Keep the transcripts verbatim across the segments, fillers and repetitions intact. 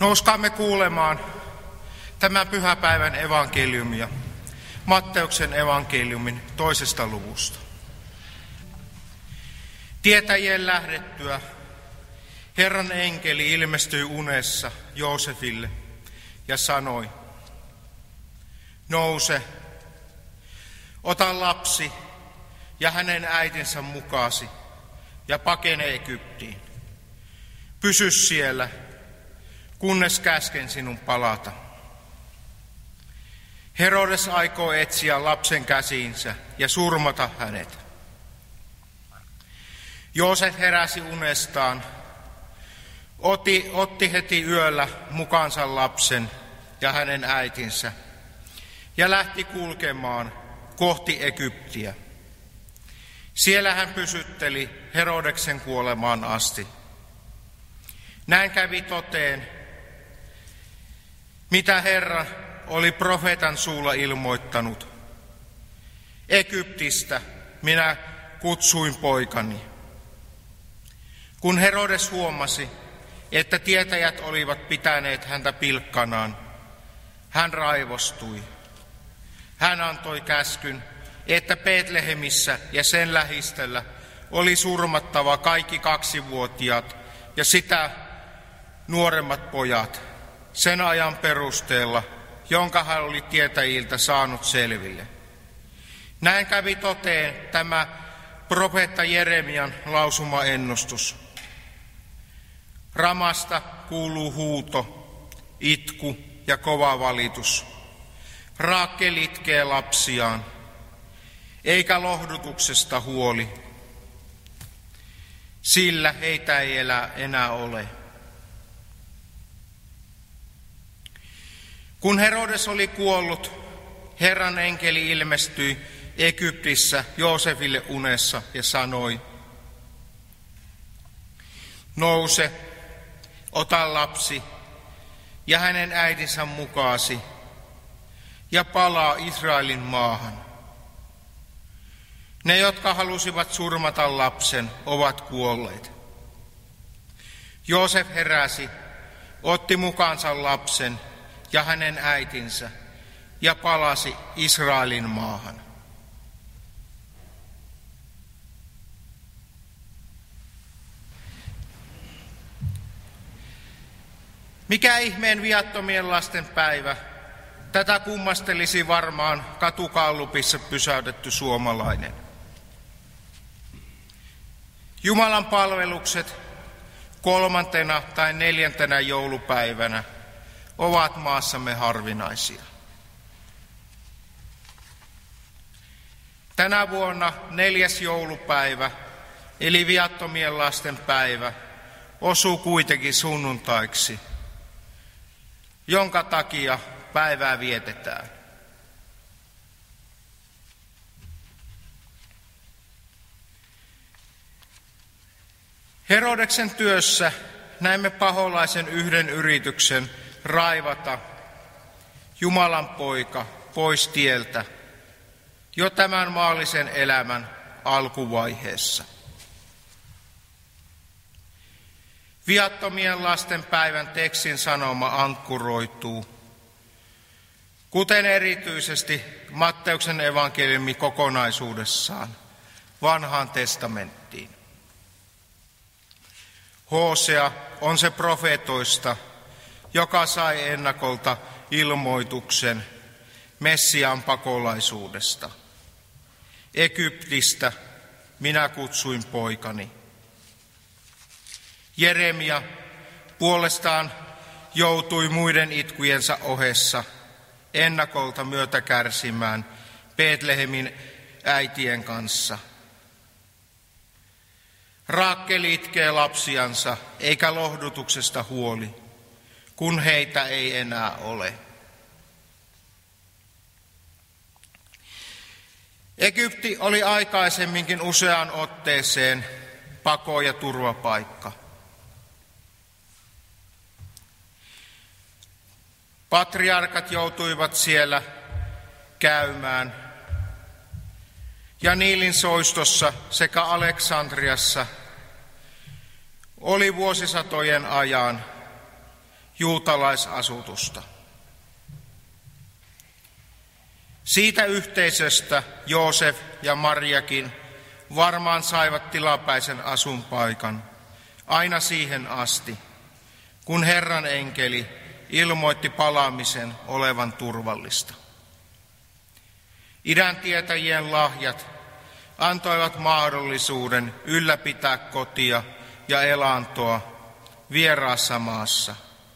Nouskaamme kuulemaan tämän pyhäpäivän evankeliumia Matteuksen evankeliumin toisesta luvusta. Tietäjien lähdettyä Herran enkeli ilmestyi unessa Joosefille ja sanoi, nouse, ota lapsi ja hänen äitinsä mukaasi ja pakene Egyptiin. Pysy siellä, kunnes käsken sinun palata. Herodes aikoo etsiä lapsen käsiinsä ja surmata hänet. Joosef heräsi unestaan, otti, otti heti yöllä mukaansa lapsen ja hänen äitinsä ja lähti kulkemaan kohti Egyptiä. Siellä hän pysytteli Herodeksen kuolemaan asti. Näin kävi toteen, mitä Herra oli profeetan suulla ilmoittanut. Egyptistä minä kutsuin poikani. Kun Herodes huomasi, että tietäjät olivat pitäneet häntä pilkkanaan, hän raivostui. Hän antoi käskyn, että Betlehemissä ja sen lähistöllä oli surmattava kaikki kaksivuotiaat ja sitä nuoremmat pojat sen ajan perusteella, jonka hän oli tietäjiltä saanut selville. Näin kävi toteen tämä profeetta Jeremian lausuma ennustus. Ramasta kuuluu huuto, itku ja kova valitus. Raakel itkee lapsiaan, eikä lohdutuksesta huoli, sillä heitä ei elä enää ole. Kun Herodes oli kuollut, Herran enkeli ilmestyi Egyptissä Joosefille unessa ja sanoi, nouse, ota lapsi ja hänen äitinsä mukaasi ja palaa Israelin maahan. Ne, jotka halusivat surmata lapsen, ovat kuolleet. Joosef heräsi, otti mukaansa lapsen ja hänen äitinsä ja palasi Israelin maahan. Mikä ihmeen viattomien lasten päivä? Tätä kummastelisi varmaan katukallupissa pysäytetty suomalainen. Jumalan palvelukset kolmantena tai neljäntenä joulupäivänä ovat maassamme harvinaisia. Tänä vuonna neljäs joulupäivä, eli viattomien lasten päivä, osuu kuitenkin sunnuntaiksi, jonka takia päivää vietetään. Herodeksen työssä näemme paholaisen yhden yrityksen raivata Jumalan poika pois tieltä jo tämän maallisen elämän alkuvaiheessa. Viattomien lasten päivän tekstin sanoma ankkuroituu, kuten erityisesti Matteuksen evankeliumi kokonaisuudessaan, Vanhaan testamenttiin. Hosea on se profeetoista, joka sai ennakolta ilmoituksen Messiaan pakolaisuudesta. Egyptistä minä kutsuin poikani. Jeremia puolestaan joutui muiden itkujensa ohessa ennakolta myötä kärsimään Betlehemin äitien kanssa. Raakel itkee lapsiansa, eikä lohdutuksesta huoli, kun heitä ei enää ole. Egypti oli aikaisemminkin useaan otteeseen pako- ja turvapaikka. Patriarkat joutuivat siellä käymään, ja Niilin soistossa sekä Aleksandriassa oli vuosisatojen ajan juutalaisasutusta. Siitä yhteisöstä Joosef ja Mariakin varmaan saivat tilapäisen asunpaikan aina siihen asti, kun Herran enkeli ilmoitti palaamisen olevan turvallista. Idäntietäjien lahjat antoivat mahdollisuuden ylläpitää kotia ja elantoa vieraassa maassa.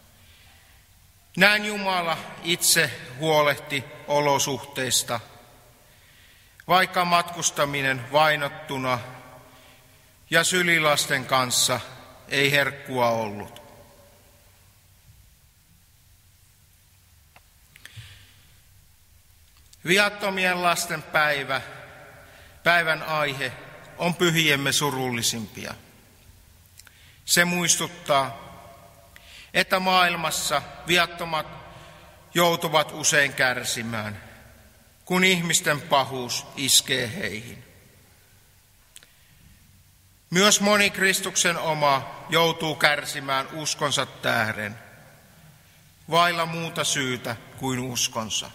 Näin Jumala itse huolehti olosuhteista, vaikka matkustaminen vainottuna ja sylilasten kanssa ei herkkua ollut. Viattomien lasten päivä, päivän aihe on pyhiemme surullisimpia. Se muistuttaa, että maailmassa viattomat joutuvat usein kärsimään, kun ihmisten pahuus iskee heihin. Myös moni Kristuksen oma joutuu kärsimään uskonsa tähden, vailla muuta syytä kuin uskonsa.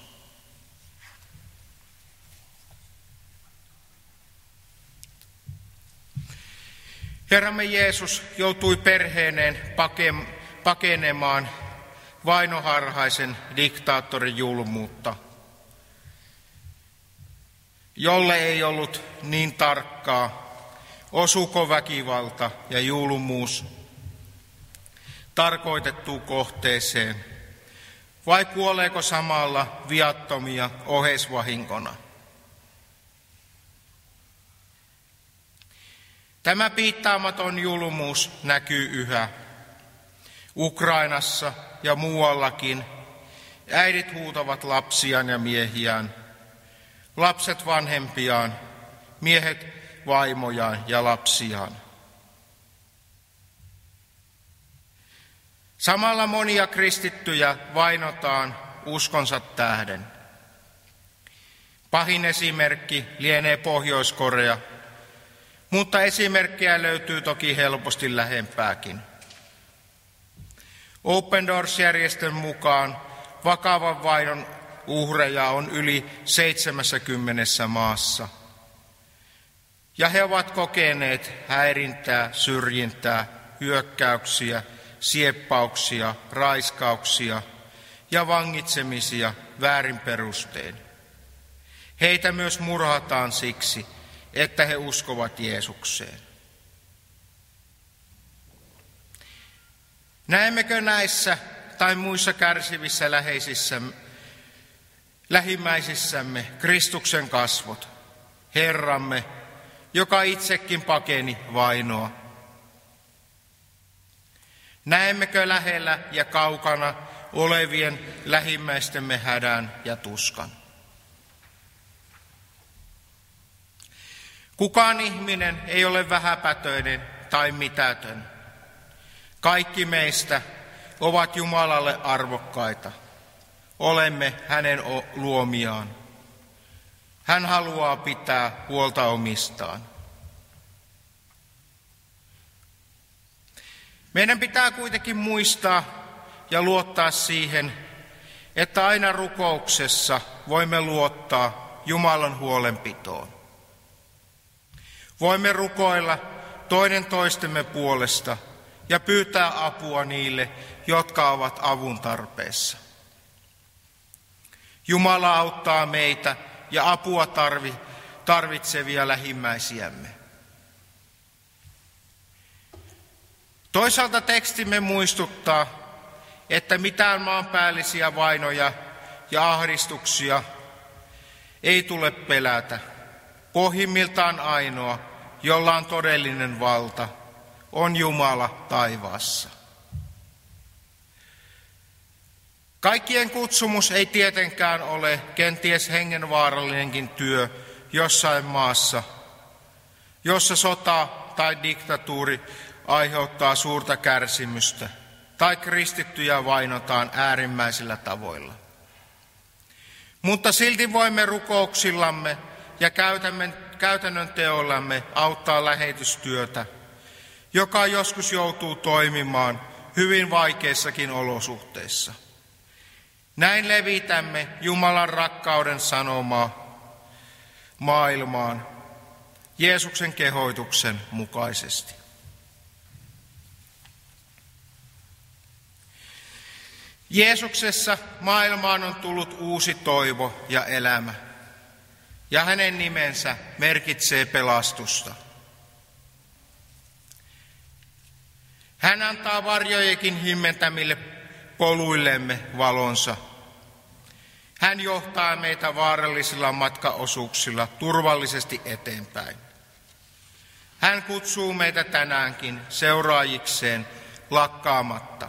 Herramme Jeesus joutui perheineen pakenemaan vainoharhaisen diktaattorin julmuutta, jolle ei ollut niin tarkkaa, osuuko väkivalta ja julmuus tarkoitettuun kohteeseen, vai kuoleeko samalla viattomia oheisvahinkona. Tämä piittaamaton julmuus näkyy yhä. Ukrainassa ja muuallakin äidit huutavat lapsiaan ja miehiään, lapset vanhempiaan, miehet vaimojaan ja lapsiaan. Samalla monia kristittyjä vainotaan uskonsa tähden. Pahin esimerkki lienee Pohjois-Korea, mutta esimerkkejä löytyy toki helposti lähempääkin. Open Doors-järjestön mukaan vakavan vainon uhreja on yli seitsemässäkymmenessä maassa. Ja he ovat kokeneet häirintää, syrjintää, hyökkäyksiä, sieppauksia, raiskauksia ja vangitsemisia väärin perustein. Heitä myös murhataan siksi, että he uskovat Jeesukseen. Näemmekö näissä tai muissa kärsivissä läheisissämme, lähimmäisissämme Kristuksen kasvot, Herramme, joka itsekin pakeni vainoa? Näemmekö lähellä ja kaukana olevien lähimmäistemme hädän ja tuskan? Kukaan ihminen ei ole vähäpätöinen tai mitätön. Kaikki meistä ovat Jumalalle arvokkaita. Olemme hänen luomiaan. Hän haluaa pitää huolta omistaan. Meidän pitää kuitenkin muistaa ja luottaa siihen, että aina rukouksessa voimme luottaa Jumalan huolenpitoon. Voimme rukoilla toinen toistemme puolesta ja pyytää apua niille, jotka ovat avun tarpeessa. Jumala auttaa meitä ja apua tarvitsevia lähimmäisiämme. Toisaalta tekstimme muistuttaa, että mitään maanpäällisiä vainoja ja ahdistuksia ei tule pelätä. Pohjimmiltaan ainoa, jolla on todellinen valta, on Jumala taivaassa. Kaikkien kutsumus ei tietenkään ole kenties hengenvaarallinenkin työ jossain maassa, jossa sota tai diktatuuri aiheuttaa suurta kärsimystä tai kristittyjä vainotaan äärimmäisillä tavoilla. Mutta silti voimme rukouksillamme ja käytännön teoillamme auttaa lähetystyötä, joka joskus joutuu toimimaan hyvin vaikeissakin olosuhteissa. Näin levitämme Jumalan rakkauden sanomaa maailmaan Jeesuksen kehoituksen mukaisesti. Jeesuksessa maailmaan on tullut uusi toivo ja elämä, ja hänen nimensä merkitsee pelastusta. Hän antaa varjojenkin himmentämille poluillemme valonsa. Hän johtaa meitä vaarallisilla matkaosuuksilla turvallisesti eteenpäin. Hän kutsuu meitä tänäänkin seuraajikseen lakkaamatta.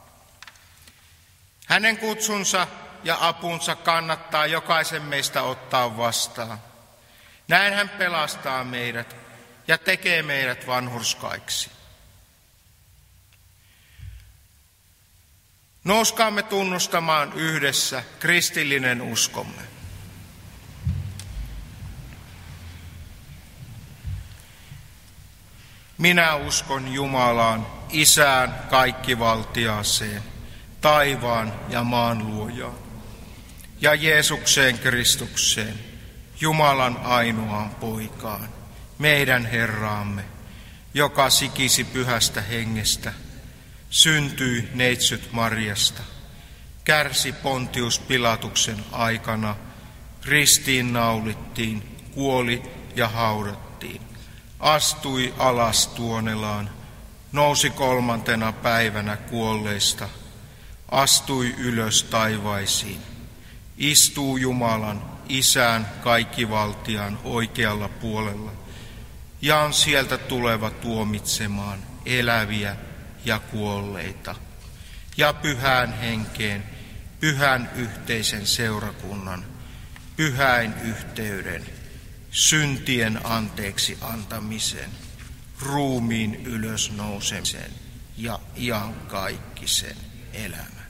Hänen kutsunsa ja apunsa kannattaa jokaisen meistä ottaa vastaan. Näin hän pelastaa meidät ja tekee meidät vanhurskaiksi. Nouskaamme tunnustamaan yhdessä kristillinen uskomme. Minä uskon Jumalaan, Isään kaikkivaltiaaseen, taivaan ja maan luojaan, ja Jeesukseen Kristukseen, Jumalan ainoaan poikaan, meidän Herraamme, joka sikisi pyhästä hengestä, syntyi neitsyt Marjasta, kärsi Pontius Pilatuksen aikana, ristiin naulittiin, kuoli ja haudattiin, astui alas tuonelaan, nousi kolmantena päivänä kuolleista, astui ylös taivaisiin, istuu Jumalan, Isän kaikkivaltiaan oikealla puolella, ja on sieltä tuleva tuomitsemaan eläviä ja kuolleita, ja pyhään henkeen, pyhän yhteisen seurakunnan, pyhäin yhteyden, syntien anteeksi antamisen, ruumiin ylösnousemisen ja iankaikkisen elämän.